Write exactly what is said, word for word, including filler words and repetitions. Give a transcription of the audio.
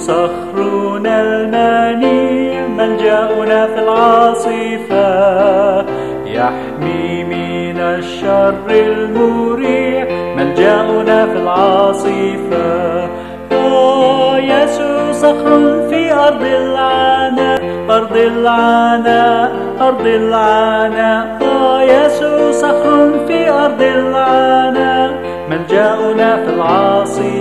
صخرنا المنيع ملجأنا في العاصفة، يحمي من الشر المريع ملجأنا في العاصفة. آه يسوع صخر في أرض العناء، أرض العناء، أرض العناء. آه يسوع صخر في أرض العناء ملجأنا في العاصفة.